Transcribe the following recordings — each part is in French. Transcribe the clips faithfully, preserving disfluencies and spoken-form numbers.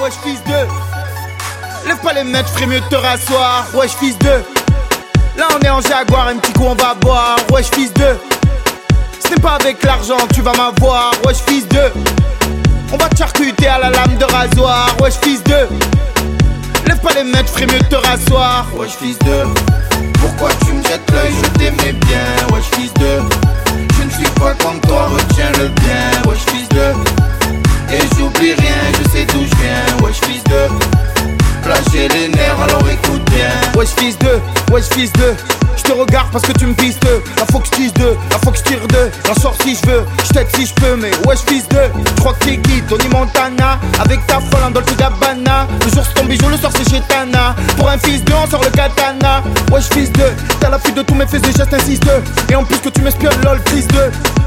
wesh fils de. Lève pas les mains, ferais mieux de te rasseoir, wesh fils de. Là on est en Jaguar, un petit coup on va boire, wesh fils de. Ce n'est pas avec l'argent que tu vas m'avoir, wesh fils de. On va te charcuter à la lame de rasoir, wesh fils de. Lève pas les mains, ferais mieux de te rasseoir, wesh fils de. Pourquoi tu me jettes l'œil, je t'aimais bien, wesh fils de. Je ne suis pas comme toi, retiens le bien, wesh fils de. Et j'oublie rien, je sais d'où je viens, wesh fils de. Là j'ai les nerfs, alors écoute bien. Wesh fils de, wesh fils de. Je te regarde parce que tu me pistes. La faut que je tisse deux, la faut que je tire deux. J'en sors si je veux, je t'aide si je peux. Mais wesh fils de, je crois que t'es qui, Tony Montana. Avec ta folle en Dolce Gabbana. Le jour c'est ton bijou, le soir c'est chez Tana. Pour un fils de, on sort le katana. Wesh fils de, t'as la fuite de tous mes faits et gestes, insiste. Et en plus que tu m'espionnes, lol, fils de.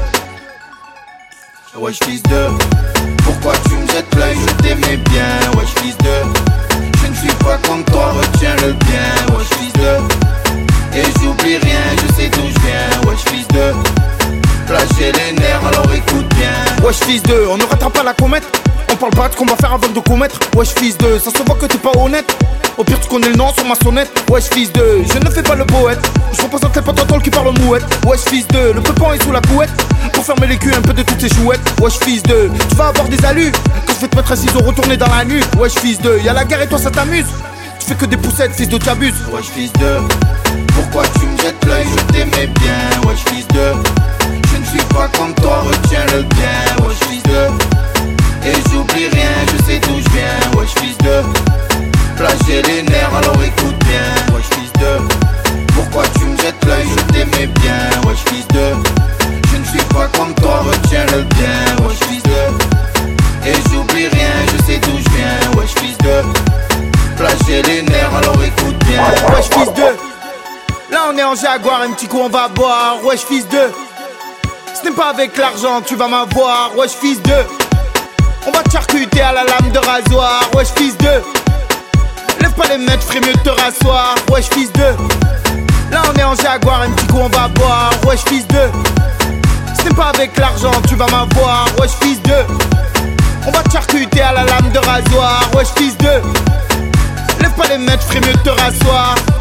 Wesh fils de. Pourquoi tu me jettes l'œil, je t'aimais bien, wesh fils de. Je ne suis pas comme toi, retiens le bien, wesh fils de. Et j'oublie rien, je sais d'où je viens, wesh fils de. Là j'ai les nerfs, alors écoute bien. Wesh fils de, on ne rattrape pas la comète. On parle pas de ce qu'on va faire avant de commettre. Wesh fils de, ça se voit que t'es pas honnête. Au pire tu connais le nom sur ma sonnette. Wesh fils de, je ne fais pas le poète. Je représente les potes qui parlent mouette. Wesh fils de, le peupon est sous la couette. Pour fermer les culs un peu de toutes ces chouettes. Wesh fils de, tu vas avoir des alus. Quand je vais te mettre un ciseau retourner dans la nuit. Wesh fils de, y'a la guerre et toi ça t'amuse. Tu fais que des poussettes, fils de t'abuses. Wesh fils de. Pourquoi tu me jettes l'œil, je t'aimais bien, wesh fils de. Je ne suis pas comme toi, retiens le bien, wesh fils de. Et j'oublie rien, je sais d'où je viens, wesh fils de. Là j'ai les nerfs, alors écoute bien, wesh fils de. Pourquoi tu me jettes l'œil, je t'aimais bien, wesh fils de. Je ne suis pas comme toi, retiens le bien, wesh fils de. Et j'oublie rien, je sais d'où je viens, wesh fils de. Là j'ai les nerfs, alors écoute bien, wesh fils de. Là on est en Jaguar, un petit coup on va boire, wesh fils de. Ce n'est pas avec l'argent que tu vas m'avoir, wesh fils de. On va te charcuter à la lame de rasoir, wesh fils de. Lève pas les mains, ferais mieux de te rasseoir, wesh fils de. Là on est en Jaguar, un petit coup on va boire, wesh fils de. Ce n'est pas avec l'argent que tu vas m'avoir, wesh fils de. On va te charcuter à la lame de rasoir, wesh fils de. Lève pas les mains, ferais mieux de te rasseoir.